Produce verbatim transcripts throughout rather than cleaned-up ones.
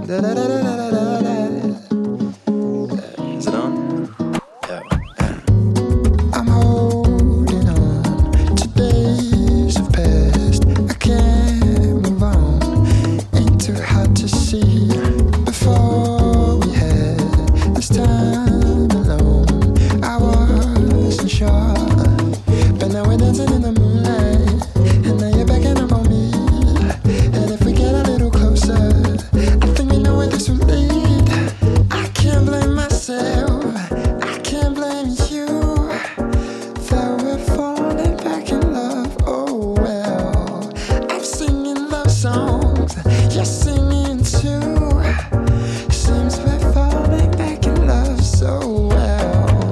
Is it on? Yeah. I'm holding on to days have passed. I can't move on. Ain't too hard to see. Before we had this time alone, I wasn't sure. But now we're dancing in the moonlight, and now you're backing up on me. And if we get a little closer, I think we know where this will lead. I can't blame myself, I can't blame you, that we're falling back in love. Oh well, I'm singing love songs, you're singing too. Seems we're falling back in love so well.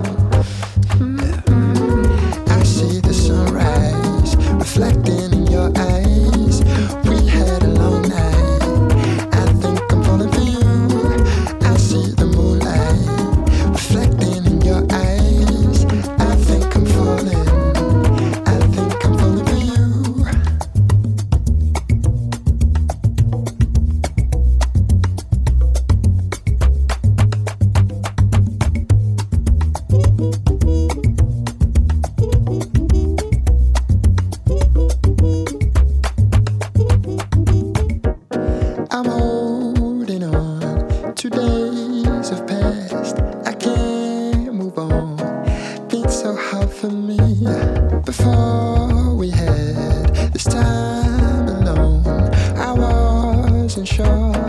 Mm-hmm. I see the sunrise reflecting in your eyes. We had a long night, I think I'm falling for you. I see the moonlight reflecting in your eyes. I think I'm falling, I think I'm falling for you. I'm holding on, two days have passed, I can't move on. Been so hard for me. Before we had this time alone, I wasn't sure.